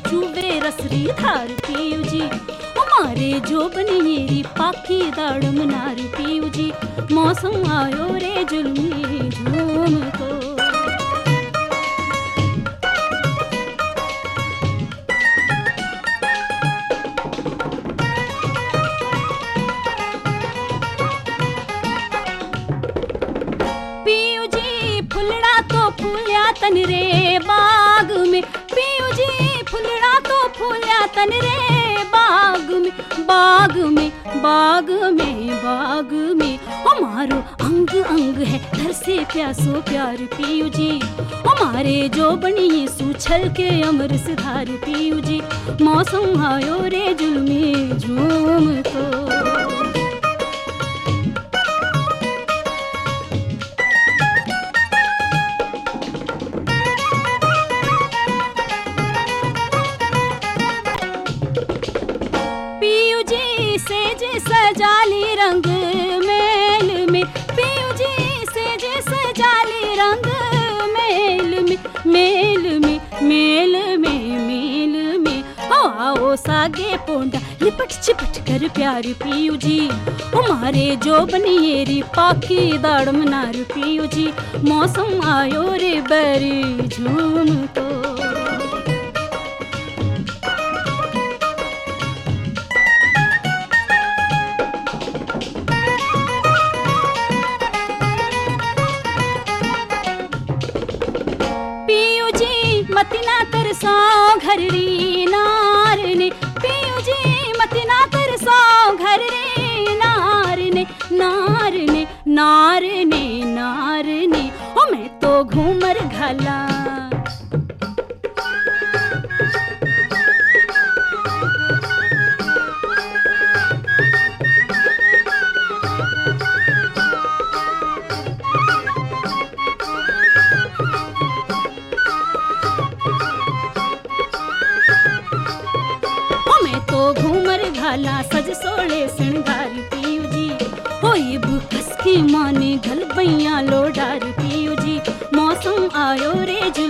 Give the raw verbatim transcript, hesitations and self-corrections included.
चूवे रसरी धार पियू जी, हमारे जो बनेरी पाखी दाड़म नार पियू जी, मौसम आयो रे जुल्मी झूम को। फूल्या तन रे बाग में पियू जी, फुलड़ा तो फूल्या तन रे बाग में, बाग में बाग में बाग में, हमारो अंग अंग है घर से प्यासो प्यार पियू जी, हमारे जो बनी सूछल के अमर से धार पियू जी, मौसम आयो रे जुल्मी झूम को। सजाली रंग मेल में पियू जी, से जे सजाली रंग मेल में, मेल में मेल में मेल में, हो आओ सागे पोंडा लिपट चिपट कर प्यार पियू जी, हमारे जो बनिएरी पाखी दाड़म नार पियू जी, मौसम आयो रे बरी झूम को। मतिना तरसो घर री नार ने पियू जी, मतिना तरसो घर री नार ने, नार ने नार ने नार ने, ओ मैं तो घूमर घाला घाला सज सोले श्रृंगार पियू जी, होई बुकस की माने घल बैया लोडार पियू जी, मौसम आयो रे।